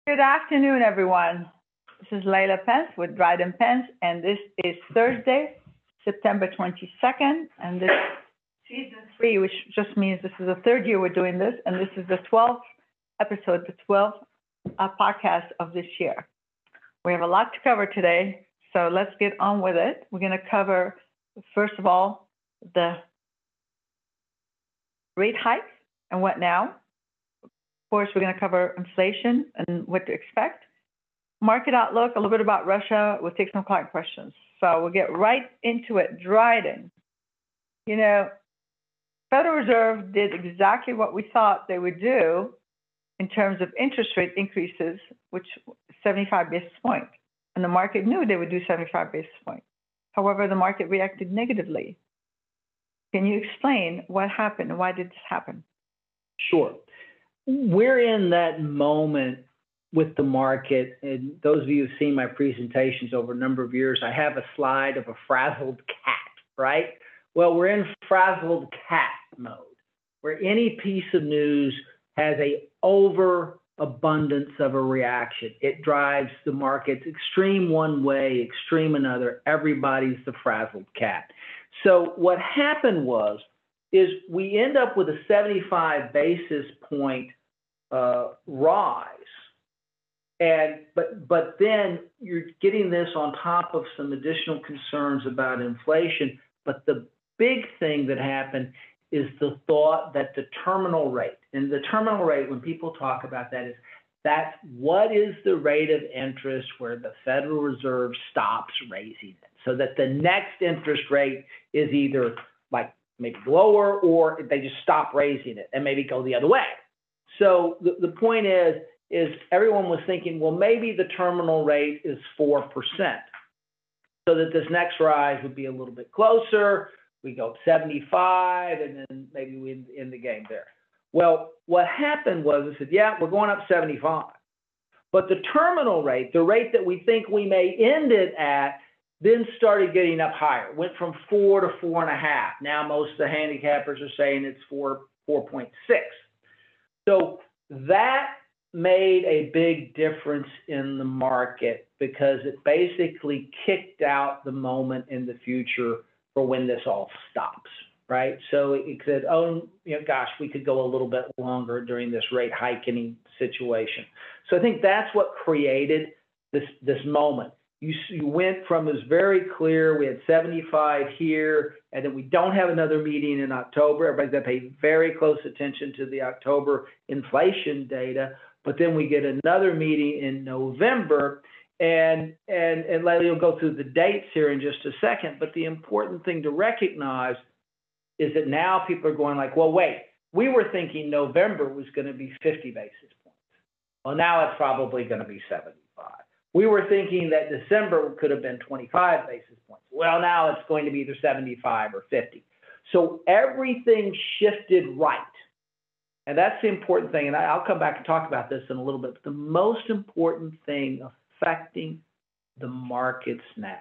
Good afternoon, everyone. This is Layla Pence with Dryden Pence, and this is Thursday, September 22nd, and this is season 3, which just means this is the third year we're doing this, and this is the 12th episode, the 12th podcast of this year. We have a lot to cover today, so let's get on with it. We're going to cover, first of all, the rate hike and what now. Of course, we're going to cover inflation and what to expect. Market outlook, a little bit about Russia. We'll take some client questions. So we'll get right into it. Dryden. You know, Federal Reserve did exactly what we thought they would do in terms of interest rate increases, which 75 basis points. And the market knew they would do 75 basis points. However, the market reacted negatively. Can you explain what happened and why did this happen? Sure. We're in that moment with the market, and those of you who've seen my presentations over a number of years, I have a slide of a frazzled cat, right? Well, we're in frazzled cat mode, where any piece of news has a overabundance of a reaction. It drives the markets extreme one way, extreme another. Everybody's the frazzled cat. So what happened is we end up with a 75 basis point rise. But then you're getting this on top of some additional concerns about inflation. But the big thing that happened is the thought that the terminal rate, and the terminal rate, when people talk about that, is that's what is the rate of interest where the Federal Reserve stops raising it, so that the next interest rate is either like maybe lower, or they just stop raising it and maybe go the other way. So the point is everyone was thinking, well, maybe the terminal rate is 4%, so that this next rise would be a little bit closer. We go 75, and then maybe we end the game there. Well, what happened was I said, yeah, we're going up 75. But the terminal rate, the rate that we think we may end it at, then started getting up higher, went from 4 to 4.5. Now most of the handicappers are saying it's 4.6. So that made a big difference in the market because it basically kicked out the moment in the future for when this all stops, right? So it said, oh, gosh, we could go a little bit longer during this rate hiking situation. So I think that's what created this moment. You went from, it was very clear, we had 75 here, and then we don't have another meeting in October. Everybody's got to pay very close attention to the October inflation data, but then we get another meeting in November, and Layla will go through the dates here in just a second, but the important thing to recognize is that now people are going like, well, wait, we were thinking November was going to be 50 basis points. Well, now it's probably going to be 75. We were thinking that December could have been 25 basis points. Well, now it's going to be either 75 or 50. So everything shifted right. And that's the important thing. And I'll come back and talk about this in a little bit. But the most important thing affecting the markets now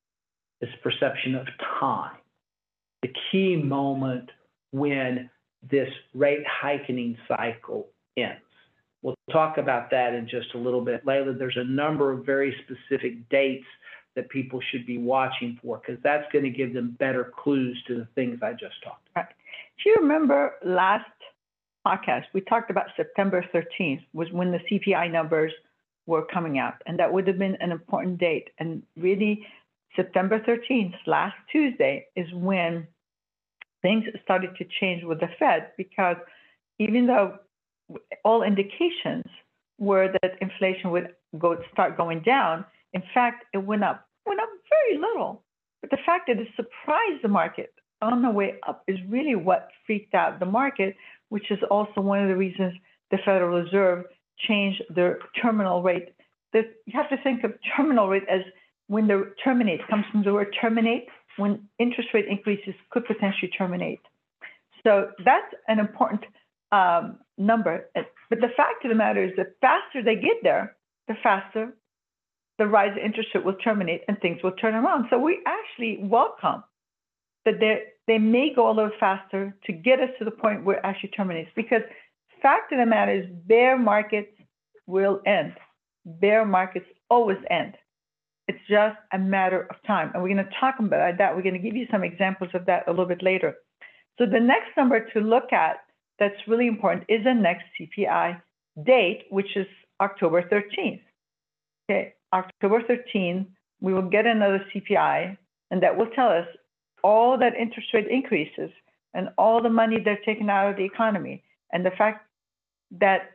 is perception of time, the key moment when this rate hiking cycle ends. We'll talk about that in just a little bit. Layla, there's a number of very specific dates that people should be watching for because that's going to give them better clues to the things I just talked about. Right. Do you remember last podcast, we talked about September 13th was when the CPI numbers were coming out, and that would have been an important date. And really, September 13th, last Tuesday, is when things started to change with the Fed because even though all indications were that inflation would start going down. In fact, it went up very little. But the fact that it surprised the market on the way up is really what freaked out the market, which is also one of the reasons the Federal Reserve changed their terminal rate. You have to think of terminal rate as when the terminate comes from the word terminate, when interest rate increases could potentially terminate. So that's an important number. But the fact of the matter is the faster they get there, the faster the rise in interest rate will terminate and things will turn around. So we actually welcome that they may go a little faster to get us to the point where it actually terminates, because fact of the matter is bear markets will end. bear markets always end. It's just a matter of time. And we're going to talk about that. We're going to give you some examples of that a little bit later. So the next number to look at that's really important is the next CPI date, which is October 13th. Okay, October 13th, we will get another CPI, and that will tell us all that interest rate increases and all the money they're taking out of the economy, and the fact that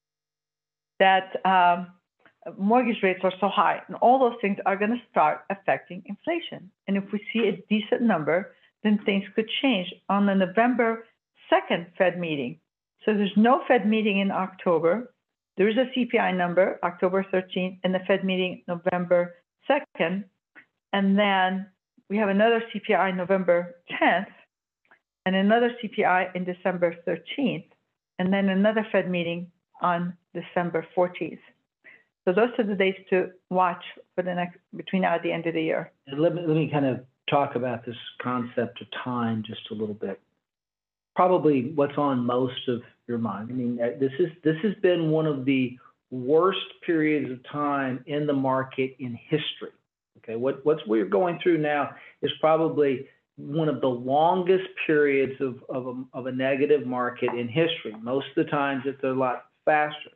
mortgage rates are so high, and all those things are going to start affecting inflation. And if we see a decent number, then things could change on the November 2nd Fed meeting. So there's no Fed meeting in October. There is a CPI number, October 13th, and the Fed meeting November 2nd. And then we have another CPI November 10th, and another CPI in December 13th, and then another Fed meeting on December 14th. So those are the dates to watch for the next, between now and the end of the year. And let me kind of talk about this concept of time just a little bit. Probably what's on most of your mind. I mean, this has been one of the worst periods of time in the market in history. Okay, what we're going through now is probably one of the longest periods of a negative market in history. Most of the times it's a lot faster.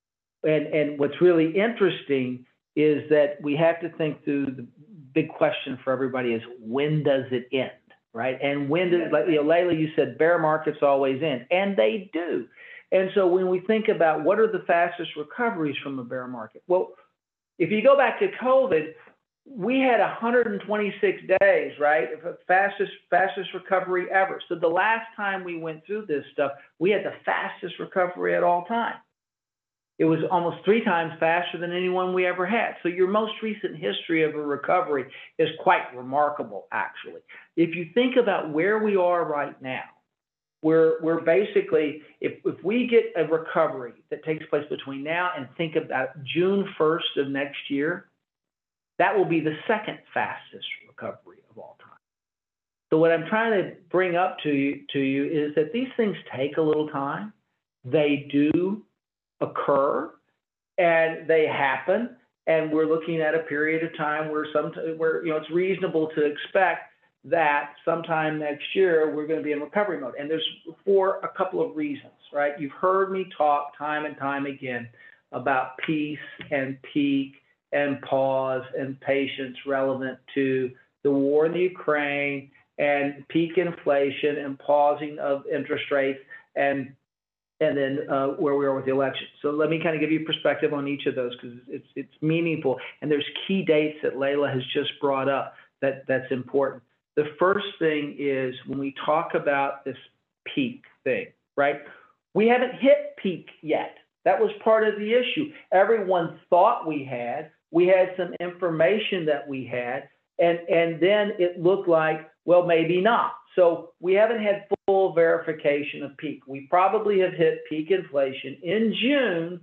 And what's really interesting is that we have to think through the big question for everybody is, when does it end, right? And when does, like, Leila, you said bear markets always end, and they do. And so when we think about what are the fastest recoveries from a bear market, well, if you go back to COVID, we had 126 days, right? Fastest recovery ever. So the last time we went through this stuff, we had the fastest recovery at all time. It was almost 3 times faster than anyone we ever had. So your most recent history of a recovery is quite remarkable, actually. If you think about where we are right now, we're basically, if we get a recovery that takes place between now and think about June 1st of next year, that will be the second fastest recovery of all time. So what I'm trying to bring up to you is that these things take a little time. They do occur and they happen, and we're looking at a period of time where it's reasonable to expect that sometime next year we're going to be in recovery mode. And there's for a couple of reasons, right? You've heard me talk time and time again about peace and peak and pause and patience relevant to the war in the Ukraine and peak inflation and pausing of interest rates and then where we are with the election. So let me kind of give you perspective on each of those because it's meaningful. And there's key dates that Leila has just brought up that's important. The first thing is when we talk about this peak thing, right? We haven't hit peak yet. That was part of the issue. Everyone thought we had some information that we had, and then it looked like, well, maybe not. So we haven't had full verification of peak. We probably have hit peak inflation in June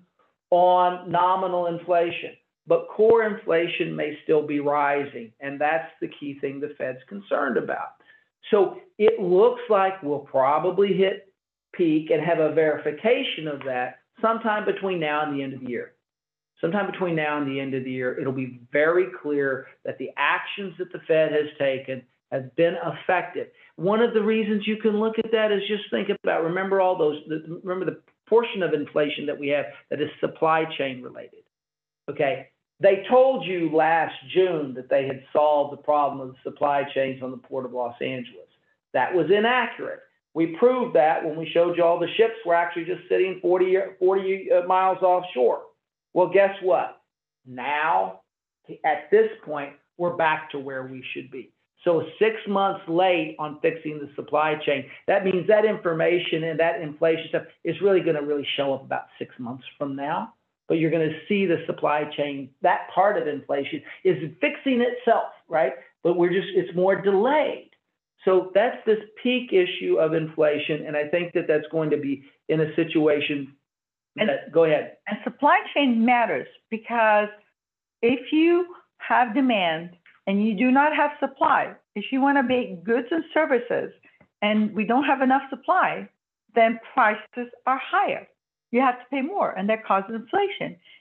on nominal inflation, but core inflation may still be rising, and that's the key thing the Fed's concerned about. So it looks like we'll probably hit peak and have a verification of that sometime between now and the end of the year. Sometime between now and the end of the year, it'll be very clear that the actions that the Fed has taken have been effective. One of the reasons you can look at that is just think about, remember the portion of inflation that we have that is supply chain related, okay? They told you last June that they had solved the problem of the supply chains on the Port of Los Angeles. That was inaccurate. We proved that when we showed you all the ships were actually just sitting 40 miles offshore. Well, guess what? Now, at this point, we're back to where we should be. So 6 months late on fixing the supply chain, that means that information and that inflation stuff is really going to really show up about 6 months from now. But you're going to see the supply chain, that part of inflation is fixing itself, right? But it's more delayed. So that's this peak issue of inflation. And I think that that's going to be in a situation. Go ahead. And supply chain matters because if you have demand and you do not have supply, if you want to make goods and services and we don't have enough supply, then prices are higher. You have to pay more, and that causes inflation.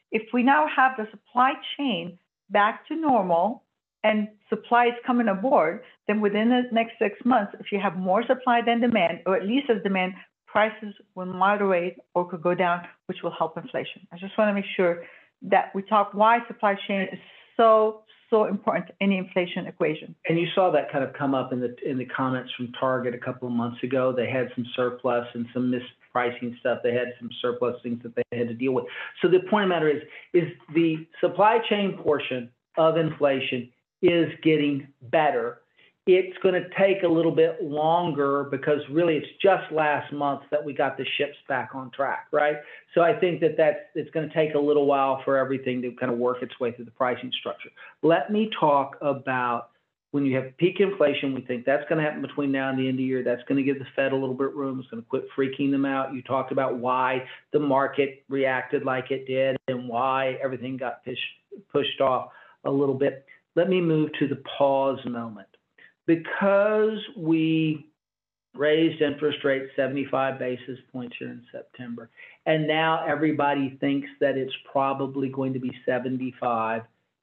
if we now have the supply chain back to normal and supply is coming aboard, then within the next 6 months, if you have more supply than demand, or at least as demand, prices will moderate or could go down, which will help inflation. I just want to make sure that we talk why supply chain is so important in the inflation equation. And you saw that kind of come up in the comments from Target a couple of months ago. They had some surplus and some mispricing stuff. They had some surplus things that they had to deal with. So the point of the matter is the supply chain portion of inflation is getting better. It's going to take a little bit longer because really it's just last month that we got the ships back on track, right? So I think it's going to take a little while for everything to kind of work its way through the pricing structure. Let me talk about when you have peak inflation, we think that's going to happen between now and the end of the year. That's going to give the Fed a little bit of room. It's going to quit freaking them out. You talked about why the market reacted like it did and why everything got pushed off a little bit. Let me move to the pause moment. Because we raised interest rates 75 basis points here in September, and now everybody thinks that it's probably going to be 75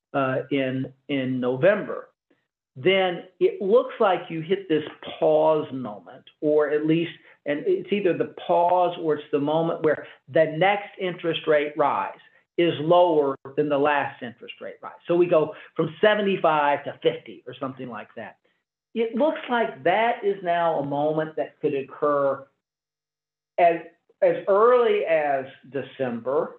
in November, then it looks like you hit this pause moment, or at least, and it's either the pause or it's the moment where the next interest rate rise is lower than the last interest rate rise. So we go from 75 to 50 or something like that. It looks like that is now a moment that could occur as early as December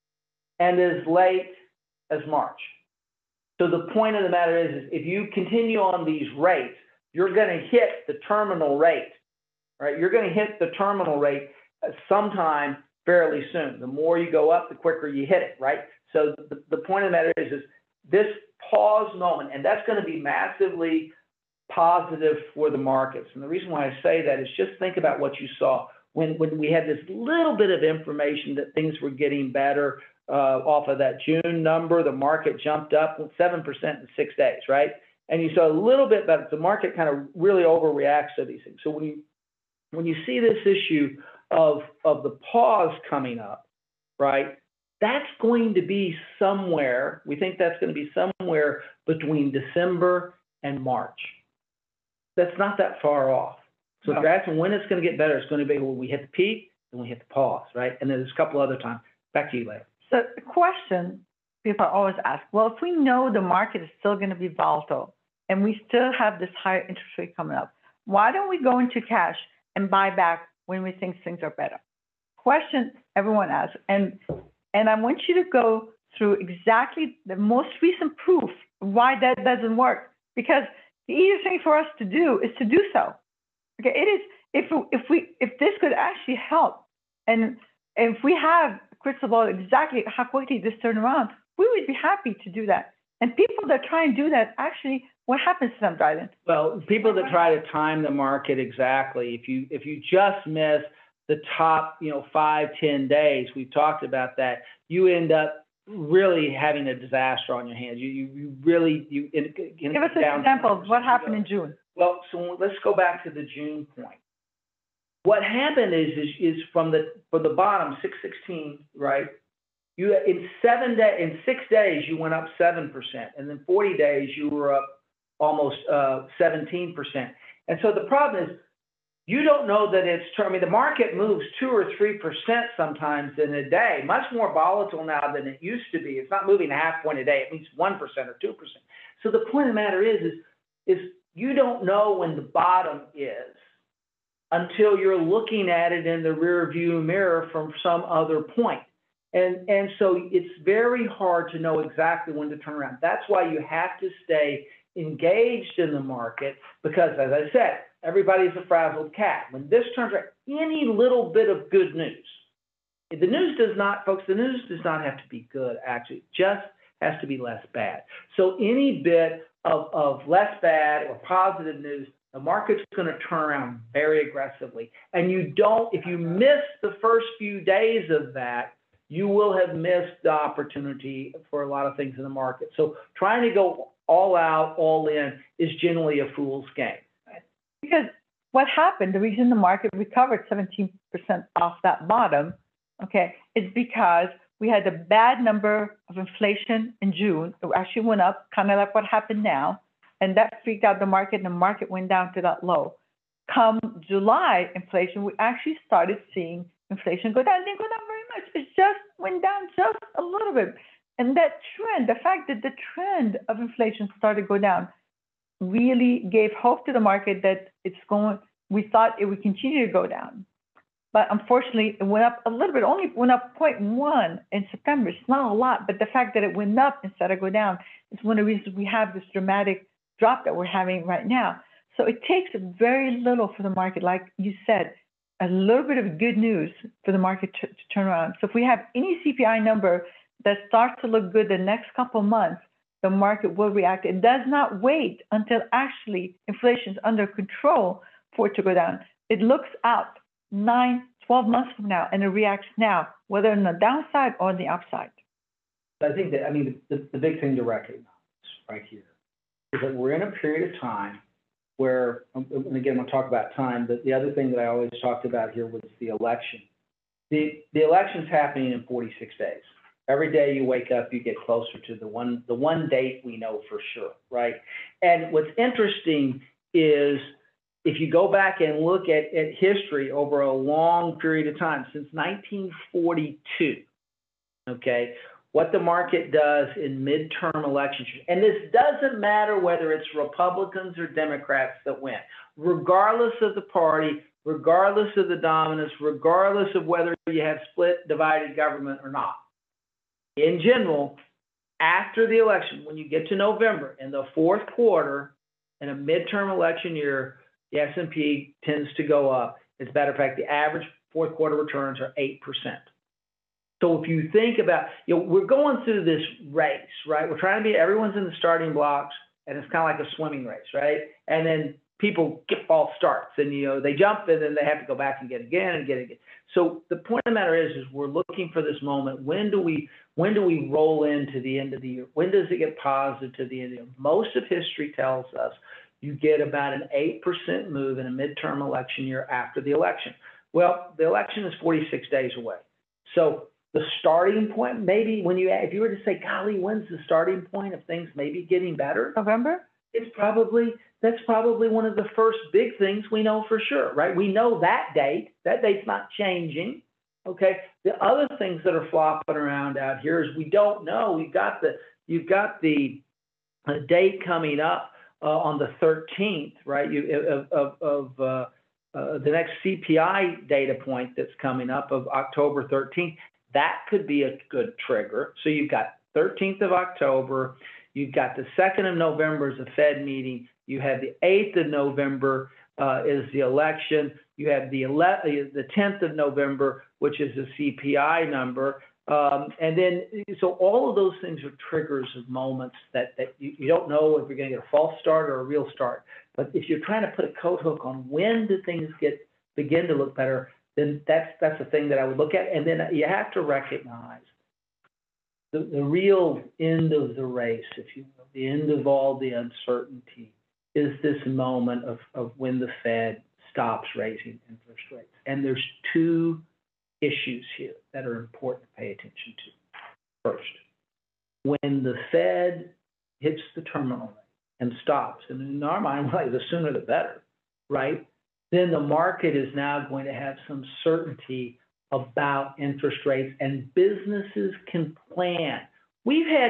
and as late as March. So the point of the matter is if you continue on these rates, you're going to hit the terminal rate, right? You're going to hit the terminal rate sometime fairly soon. The more you go up, the quicker you hit it, right? So the point of the matter is this pause moment, and that's going to be massively positive for the markets. And the reason why I say that is just think about what you saw when we had this little bit of information that things were getting better off of that June number. The market jumped up 7% in 6 days, right? And you saw a little bit better. The market kind of really overreacts to these things. So when you see this issue of the pause coming up, right? That's going to be somewhere. We think that's going to be somewhere between December and March. That's not that far off. So if you're asking when it's going to get better, it's going to be when we hit the peak and we hit the pause, right? And then there's a couple other times. Back to you, Leah. So the question people always ask, well, if we know the market is still going to be volatile and we still have this higher interest rate coming up, why don't we go into cash and buy back when we think things are better? Question everyone asks. And I want you to go through exactly the most recent proof why that doesn't work. Because the easiest thing for us to do is to do so. Okay, it is if this could actually help, and if we have a crystal ball exactly how quickly this turn around, we would be happy to do that. And people that try and do that, actually, what happens to them, Dryden? Well, people that try to time the market exactly, if you just miss the top 5-10 days, we've talked about that, you end up really having a disaster on your hands. You really give us an example of what happened in June. Well, so let's go back to the June point. What happened is from the bottom 616, right? You in 6 days you went up 7%, and then 40 days you were up almost 17%. And so the problem is, you don't know that it's true. I mean, the market moves 2 or 3% sometimes in a day, much more volatile now than it used to be. It's not moving a half point a day. It means 1% or 2%. So the point of the matter is you don't know when the bottom is until you're looking at it in the rear view mirror from some other point. And so it's very hard to know exactly when to turn around. That's why you have to stay engaged in the market because, as I said, everybody's a frazzled cat. When this turns around, any little bit of good news, the news does not, folks, the news does not have to be good, actually. It just has to be less bad. So any bit of less bad or positive news, the market's going to turn around very aggressively. And if you miss the first few days of that, you will have missed the opportunity for a lot of things in the market. So trying to go all out, all in is generally a fool's game. Because what happened, the reason the market recovered 17% off that bottom, okay, is because we had a bad number of inflation in June. It actually went up, kind of like what happened now, and that freaked out the market, and the market went down to that low. Come July inflation, we actually started seeing inflation go down. It didn't go down very much. It just went down just a little bit. And that trend, the fact that the trend of inflation started to go down, really gave hope to the market that we thought it would continue to go down. But unfortunately, it went up a little bit, only went up 0.1 in September. It's not a lot, but the fact that it went up instead of go down is one of the reasons we have this dramatic drop that we're having right now. So it takes very little for the market, like you said, a little bit of good news for the market to turn around. So if we have any CPI number that starts to look good the next couple of months, the market will react. It does not wait until actually inflation is under control for it to go down. It looks out 9, 12 months from now, and it reacts now, whether on the downside or on the upside. I think that, the big thing to recognize right here is that we're in a period of time where, and again, we'll talk about time, but the other thing that I always talked about here was the election. The election's happening in 46 days. Every day you wake up, you get closer to the one date we know for sure, right? And what's interesting is if you go back and look at history over a long period of time, since 1942, okay, what the market does in midterm elections, and this doesn't matter whether it's Republicans or Democrats that win, regardless of the party, regardless of the dominance, regardless of whether you have split, divided government or not. In general, after the election, when you get to November, in the fourth quarter, in a midterm election year, the S&P tends to go up. As a matter of fact, the average fourth quarter returns are 8%. So if you think about, we're going through this race, right? We're trying to be, everyone's in the starting blocks, and it's kind of like a swimming race, right? And then people get false starts, and they jump, and then they have to go back and get again and get again. So the point of the matter is we're looking for this moment. When do we roll into the end of the year? When does it get positive to the end of the year? Most of history tells us you get about an 8% move in a midterm election year after the election. Well, the election is 46 days away. So the starting point, maybe if you were to say, golly, when's the starting point of things maybe getting better? November? That's probably one of the first big things we know for sure, right? We know that date. That date's not changing. Okay. The other things that are flopping around out here is we don't know. You've got the date coming up on the 13th, right? Of the next CPI data point that's coming up of October 13th. That could be a good trigger. So you've got 13th of October. You've got the 2nd of November is a Fed meeting. You have the 8th of November is the election. You have the 10th of November, which is a CPI number. And then, so all of those things are triggers of moments that you don't know if you're going to get a false start or a real start. But if you're trying to put a coat hook on when do things begin to look better, then that's the thing that I would look at. And then you have to recognize the real end of the race, if you will, the end of all the uncertainty is this moment of when the Fed stops raising interest rates. And there's two issues here that are important to pay attention to. First, when the Fed hits the terminal rate and stops, and in our mind, well, the sooner the better, right? Then the market is now going to have some certainty about interest rates, and businesses can plan. We've had,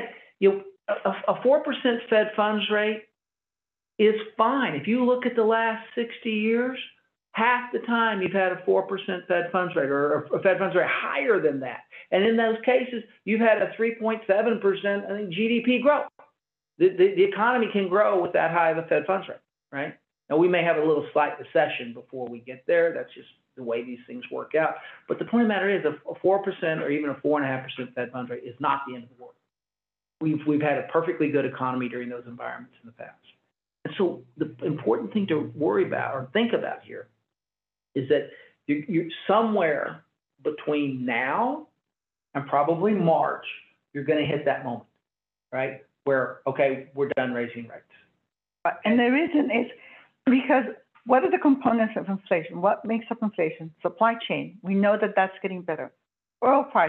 a 4% Fed funds rate is fine. If you look at the last 60 years, half the time you've had a 4% Fed funds rate or a Fed funds rate higher than that. And in those cases, you've had a 3.7% GDP growth. The economy can grow with that high of a Fed funds rate, right? Now, we may have a little slight recession before we get there. That's just the way these things work out. But the point of the matter is a 4% or even a 4.5% Fed funds rate is not the end of the world. We've had a perfectly good economy during those environments in the past. And so the important thing to worry about or think about here is that you're somewhere between now and probably March, you're going to hit that moment, right? Where, okay, we're done raising rates. And the reason is because what are the components of inflation? What makes up inflation? Supply chain. We know that that's getting better. Oil prices.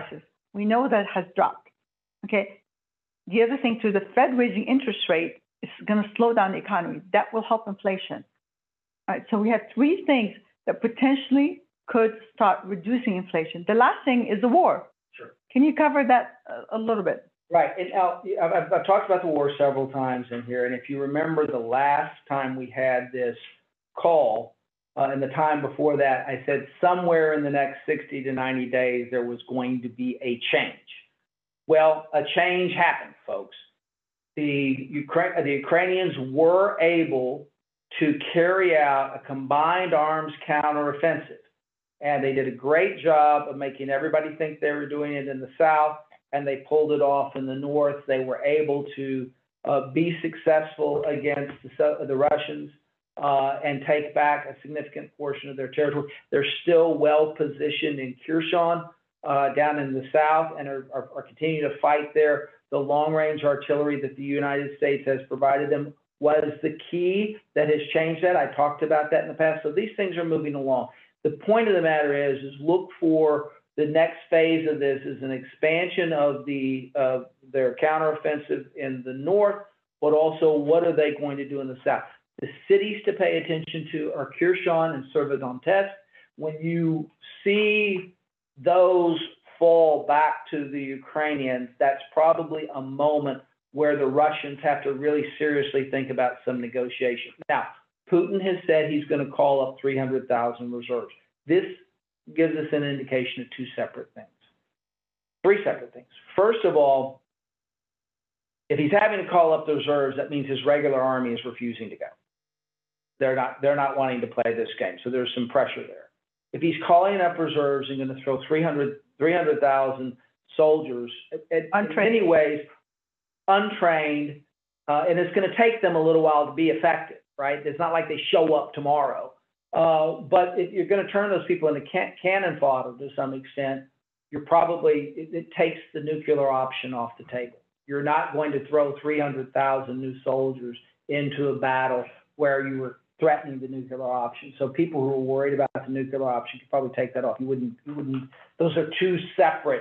We know that has dropped. Okay. The other thing too, the Fed raising interest rate is going to slow down the economy. That will help inflation. All right. So we have three things that potentially could start reducing inflation. The last thing is the war. Sure. Can you cover that a little bit? Right. And I've talked about the war several times in here. And if you remember the last time we had this call, and the time before that, I said somewhere in the next 60 to 90 days, there was going to be a change. Well, a change happened, folks. The Ukrainians were able to carry out a combined arms counteroffensive. And they did a great job of making everybody think they were doing it in the south, and they pulled it off in the north. They were able to be successful against the Russians. And take back a significant portion of their territory. They're still well positioned in Kherson down in the south and are continuing to fight there. The long-range artillery that the United States has provided them was the key that has changed that. I talked about that in the past. So these things are moving along. The point of the matter is look for the next phase of this is an expansion of their counteroffensive in the north, but also what are they going to do in the south? The cities to pay attention to are Kherson and Severodonetsk. When you see those fall back to the Ukrainians, that's probably a moment where the Russians have to really seriously think about some negotiation. Now, Putin has said he's going to call up 300,000 reserves. This gives us an indication of three separate things. First of all, if he's having to call up the reserves, that means his regular army is refusing to go. They're not wanting to play this game, so there's some pressure there. If he's calling up reserves and going to throw 300,000 soldiers, in many ways, untrained, and it's going to take them a little while to be effective, right? It's not like they show up tomorrow. But if you're going to turn those people into cannon fodder to some extent, it takes the nuclear option off the table. You're not going to throw 300,000 new soldiers into a battle where you were threatening the nuclear option. So people who are worried about the nuclear option could probably take that off. You wouldn't. Those are two separate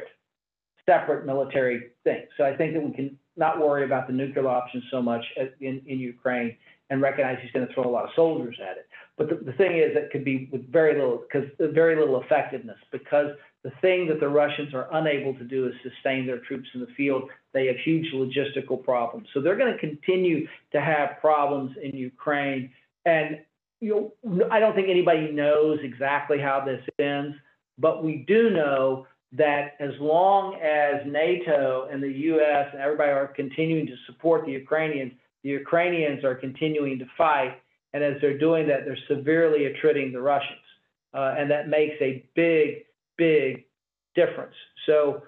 military things. So I think that we can not worry about the nuclear option so much in Ukraine and recognize he's going to throw a lot of soldiers at it. But the thing is that could be with very little effectiveness, because the thing that the Russians are unable to do is sustain their troops in the field. They have huge logistical problems. So they're going to continue to have problems in Ukraine. And I don't think anybody knows exactly how this ends, but we do know that as long as NATO and the U.S. and everybody are continuing to support the Ukrainians are continuing to fight. And as they're doing that, they're severely attriting the Russians. And that makes a big difference. So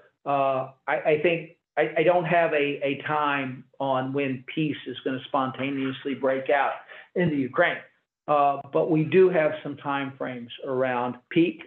I think I don't have a time on when peace is going to spontaneously break out in the Ukraine. But we do have some time frames around peak,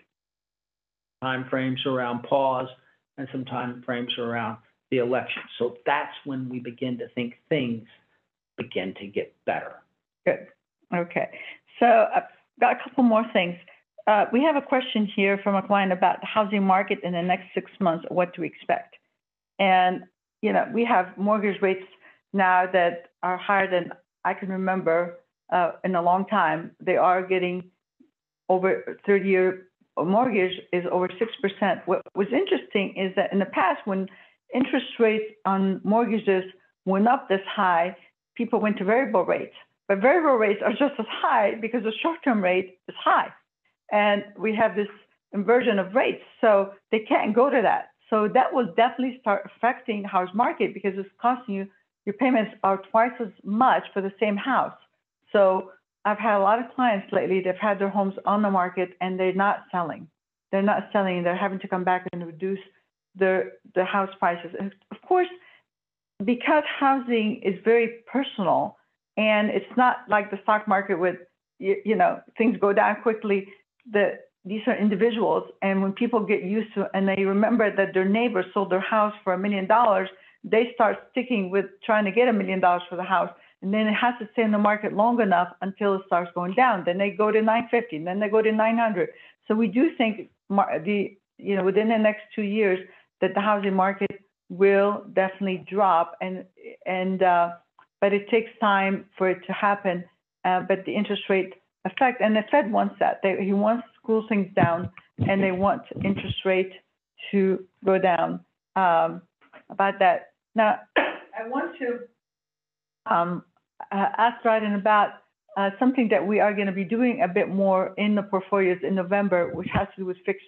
time frames around pause, and some time frames around the election. So that's when we begin to think things begin to get better. Good. Okay. So I've got a couple more things. We have a question here from a client about the housing market in the next 6 months, what to expect. And, we have mortgage rates now that are higher than I can remember in a long time. They are getting over 30-year mortgage is over 6%. What was interesting is that in the past, when interest rates on mortgages went up this high, people went to variable rates. But variable rates are just as high because the short-term rate is high. And we have this inversion of rates, so they can't go to that. So that will definitely start affecting the house market because it's costing you, your payments are twice as much for the same house. So I've had a lot of clients lately, they've had their homes on the market and they're not selling. They're not selling, they're having to come back and reduce the house prices. And of course, because housing is very personal and it's not like the stock market with, things go down quickly, these are individuals. And when people get used to, and they remember that their neighbor sold their house for $1 million, they start sticking with trying to get $1 million for the house. And then it has to stay in the market long enough until it starts going down. Then they go to 950, and then they go to 900. So we do think within the next 2 years that the housing market will definitely drop, but it takes time for it to happen. But the interest rate effect, and the Fed wants that. He wants to cool things down, and they want interest rate to go down. About that. Now, I want to ask Dryden about something that we are going to be doing a bit more in the portfolios in November, which has to do with fixed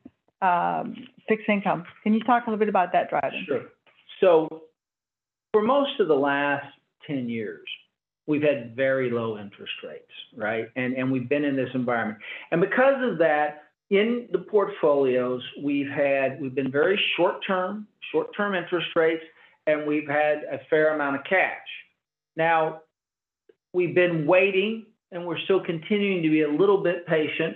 income. Can you talk a little bit about that, Dryden? Sure. So for most of the last 10 years, we've had very low interest rates, right? And we've been in this environment. And because of that, in the portfolios, we've been very short-term interest rates, and we've had a fair amount of cash. Now, we've been waiting, and we're still continuing to be a little bit patient,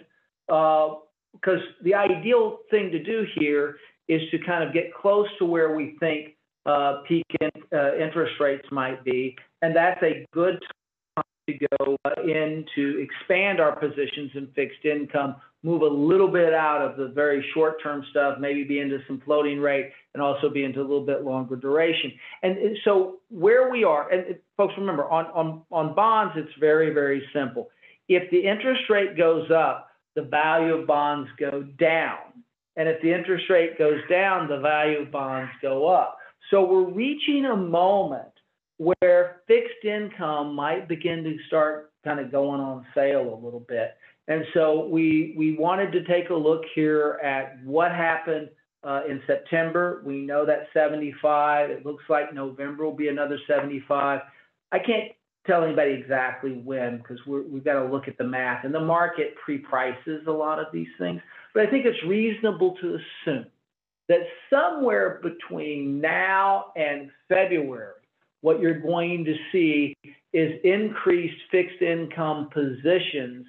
because the ideal thing to do here is to kind of get close to where we think peak interest rates might be, and that's a good time to go in to expand our positions in fixed income, move a little bit out of the very short-term stuff, maybe be into some floating rate, and also be into a little bit longer duration. And so where we are, and folks remember, on bonds, it's very, very simple. If the interest rate goes up, the value of bonds go down. And if the interest rate goes down, the value of bonds go up. So we're reaching a moment where fixed income might begin to start kind of going on sale a little bit. And so we wanted to take a look here at what happened in September. We know that 75. It looks like November will be another 75. I can't tell anybody exactly when, because we've got to look at the math. And the market pre-prices a lot of these things. But I think it's reasonable to assume that somewhere between now and February, what you're going to see is increased fixed income positions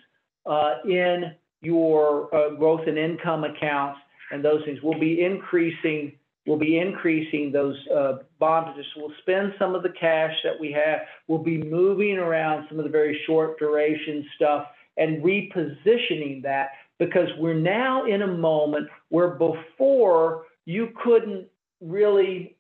in your growth and income accounts, and those things will be increasing. We'll be increasing those bond positions. We'll spend some of the cash that we have. We'll be moving around some of the very short duration stuff and repositioning that, because we're now in a moment where before you couldn't really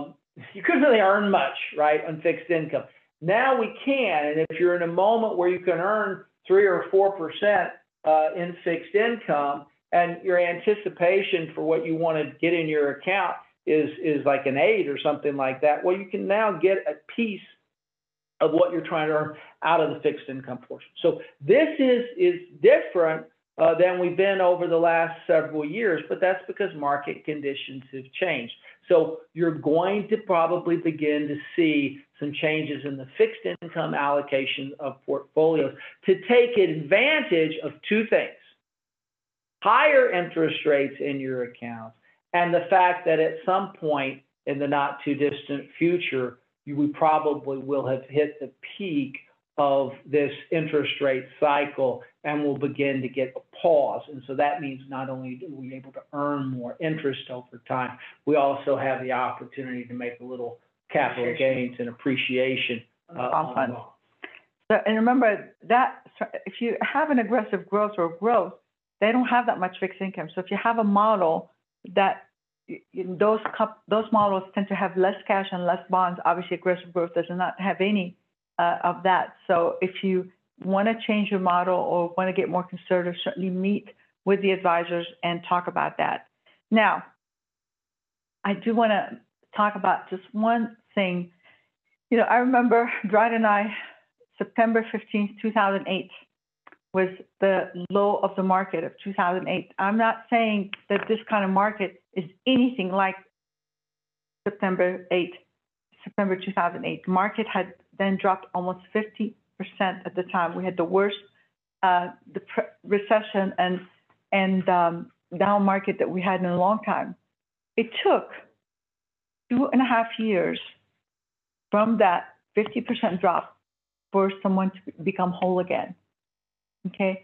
earn much, right, on fixed income. Now we can, and if you're in a moment where you can earn 3 or 4% in fixed income, and your anticipation for what you want to get in your account is like an 8 or something like that, well, you can now get a piece of what you're trying to earn out of the fixed income portion. So this is different than we've been over the last several years, but that's because market conditions have changed. So you're going to probably begin to see some changes in the fixed income allocation of portfolios to take advantage of two things: higher interest rates in your accounts, and the fact that at some point in the not too distant future, we probably will have hit the peak of this interest rate cycle and will begin to get a pause. And so that means not only are we able to earn more interest over time, we also have the opportunity to make a little capital gains and appreciation on funds. So, and remember that if you have an aggressive growth, they don't have that much fixed income. So if you have a model that those models tend to have less cash and less bonds, obviously aggressive growth does not have any of that. So if you want to change your model or want to get more conservative, certainly meet with the advisors and talk about that. Now, I do want to talk about just one thing. I remember Dryden and I, September 15th, 2008 was the low of the market of 2008. I'm not saying that this kind of market is anything like September 2008. The market had then dropped almost 50% at the time. We had the worst recession and down market that we had in a long time. It took 2.5 years from that 50% drop for someone to become whole again. Okay.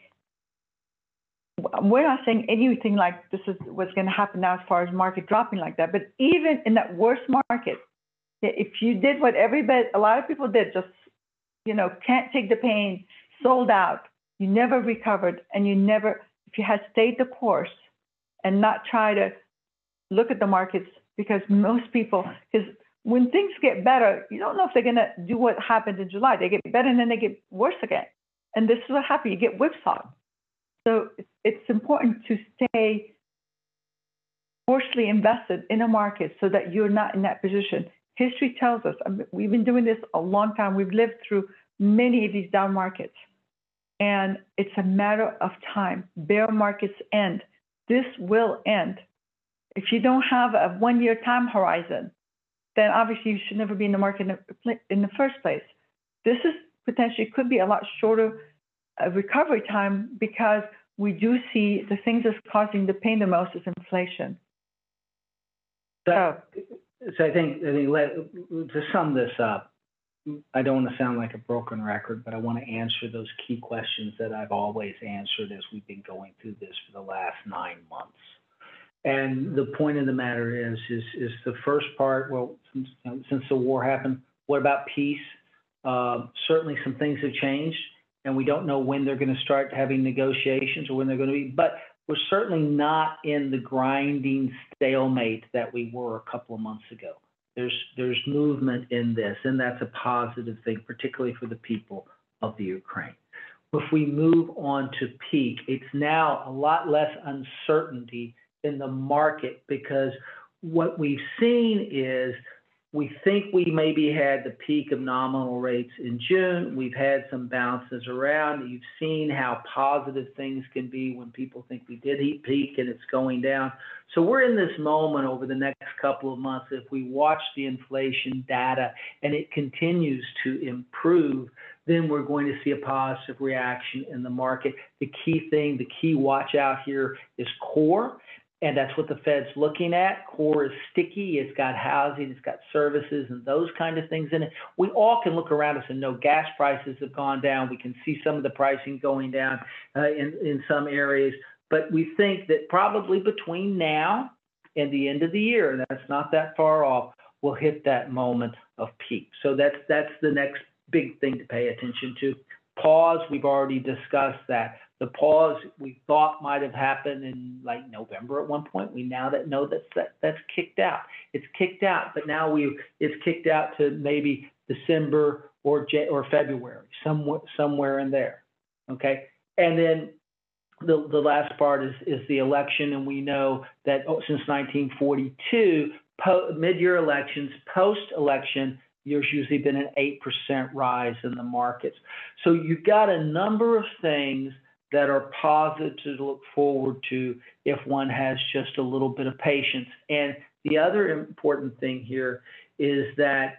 We're not saying anything like this is what's going to happen now as far as market dropping like that. But even in that worst market, if you did what a lot of people did, just, can't take the pain, sold out, you never recovered, and if you had stayed the course and not try to look at the markets, because most people, because when things get better, you don't know if they're going to do what happened in July. They get better and then they get worse again. And this is what happens. You get whipsawed. So it's important to stay forcefully invested in a market so that you're not in that position. History tells us, we've been doing this a long time. We've lived through many of these down markets. And it's a matter of time. Bear markets end. This will end. If you don't have a 1-year time horizon, then obviously you should never be in the market in the first place. This is potentially could be a lot shorter recovery time, because we do see the things that's causing the pain the most is inflation. So I think to sum this up, I don't want to sound like a broken record, but I want to answer those key questions that I've always answered as we've been going through this for the last 9 months. And the point of the matter is the first part, well, since the war happened, what about peace? Certainly some things have changed, and we don't know when they're going to start having negotiations or when they're going to be, but we're certainly not in the grinding stalemate that we were a couple of months ago. There's movement in this, and that's a positive thing, particularly for the people of the Ukraine. If we move on to peak, it's now a lot less uncertainty in the market, because what we've seen is we think we maybe had the peak of nominal rates in June. We've had some bounces around. You've seen how positive things can be when people think we did peak and it's going down. So we're in this moment over the next couple of months. If we watch the inflation data and it continues to improve, then we're going to see a positive reaction in the market. The key thing, the key watch out here is core. And that's what the Fed's looking at. Core is sticky. It's got housing, it's got services, and those kind of things in it. We all can look around us and know gas prices have gone down. We can see some of the pricing going down in some areas. But we think that probably between now and the end of the year, and that's not that far off, we'll hit that moment of peak. So that's the next big thing to pay attention to. Pause, we've already discussed that. The pause we thought might have happened in like November at one point. We now know that's kicked out. It's kicked out, but now it's kicked out to maybe December or February, somewhere in there. Okay, and then the last part is the election, and we know that since 1942, mid-year elections, post-election, there's usually been an 8% rise in the markets. So you've got a number of things that are positive to look forward to if one has just a little bit of patience. And the other important thing here is that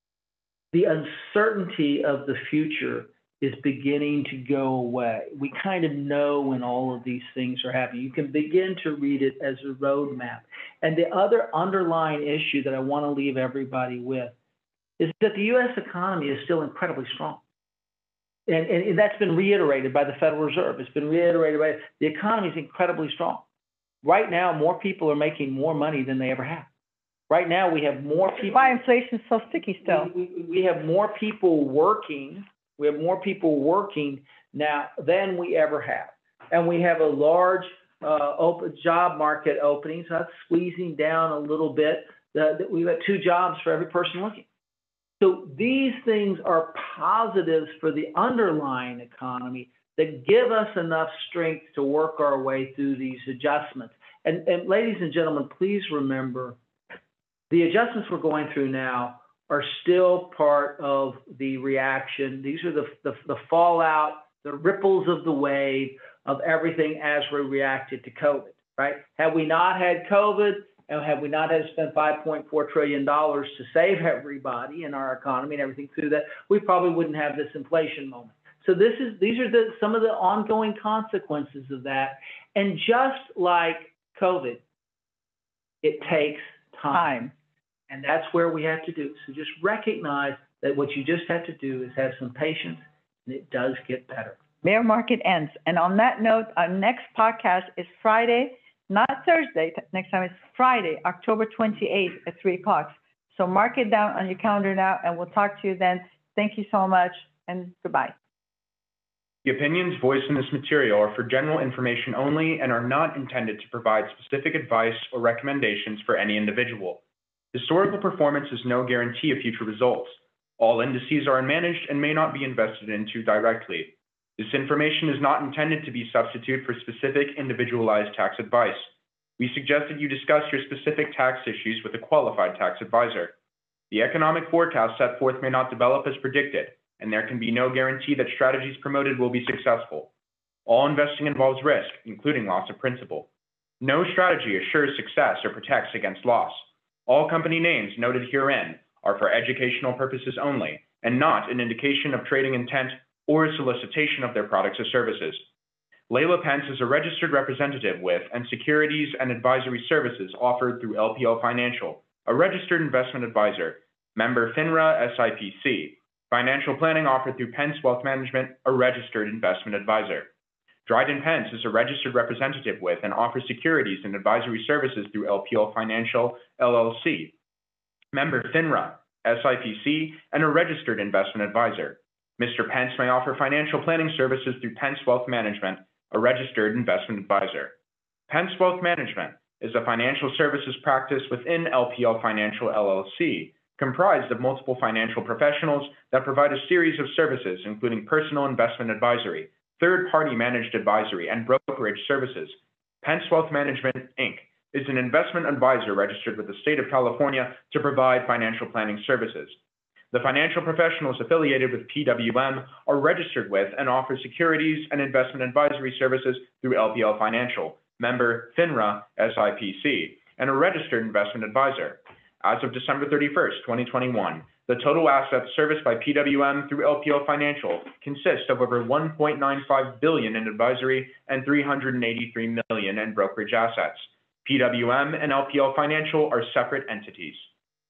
the uncertainty of the future is beginning to go away. We kind of know when all of these things are happening. You can begin to read it as a roadmap. And the other underlying issue that I want to leave everybody with is that the U.S. economy is still incredibly strong. And that's been reiterated by the Federal Reserve. It's been reiterated by the economy is incredibly strong. Right now, more people are making more money than they ever have. Right now, we have more people. Why inflation is so sticky still? We have more people working. We have more people working now than we ever have, and we have a large open job market opening. So that's squeezing down a little bit. We've got 2 jobs for every person looking. So these things are positives for the underlying economy that give us enough strength to work our way through these adjustments. And ladies and gentlemen, please remember, the adjustments we're going through now are still part of the reaction. These are the fallout, the ripples of the wave of everything as we reacted to COVID, right? Had we not had COVID, and had we not had to spend $5.4 trillion to save everybody in our economy and everything through that, we probably wouldn't have this inflation moment. So these are some of the ongoing consequences of that. And just like COVID, it takes time. And that's where we have to do. So just recognize that what you just have to do is have some patience, and it does get better. Bear market ends. And on that note, our next podcast is Friday, not Thursday. Next time is Friday, October 28th at 3 o'clock. So mark it down on your calendar now, and we'll talk to you then. Thank you so much, and goodbye. The opinions voiced in this material are for general information only and are not intended to provide specific advice or recommendations for any individual. Historical performance is no guarantee of future results. All indices are unmanaged and may not be invested into directly. This information is not intended to be a substitute for specific individualized tax advice. We suggest that you discuss your specific tax issues with a qualified tax advisor. The economic forecast set forth may not develop as predicted, and there can be no guarantee that strategies promoted will be successful. All investing involves risk, including loss of principal. No strategy assures success or protects against loss. All company names noted herein are for educational purposes only, and not an indication of trading intent or a solicitation of their products or services. Layla Pence is a registered representative with and securities and advisory services offered through LPL Financial, a registered investment advisor, member FINRA SIPC. Financial planning offered through Pence Wealth Management, a registered investment advisor. Dryden Pence is a registered representative with and offers securities and advisory services through LPL Financial, LLC. Member FINRA, SIPC, and a registered investment advisor. Mr. Pence may offer financial planning services through Pence Wealth Management, a registered investment advisor. Pence Wealth Management is a financial services practice within LPL Financial, LLC, comprised of multiple financial professionals that provide a series of services, including personal investment advisory, third-party managed advisory, and brokerage services. Pence Wealth Management, Inc. is an investment advisor registered with the state of California to provide financial planning services. The financial professionals affiliated with PWM are registered with and offer securities and investment advisory services through LPL Financial, member FINRA SIPC, and a registered investment advisor. As of December 31st, 2021, the total assets serviced by PWM through LPL Financial consist of over $1.95 billion in advisory and $383 million in brokerage assets. PWM and LPL Financial are separate entities.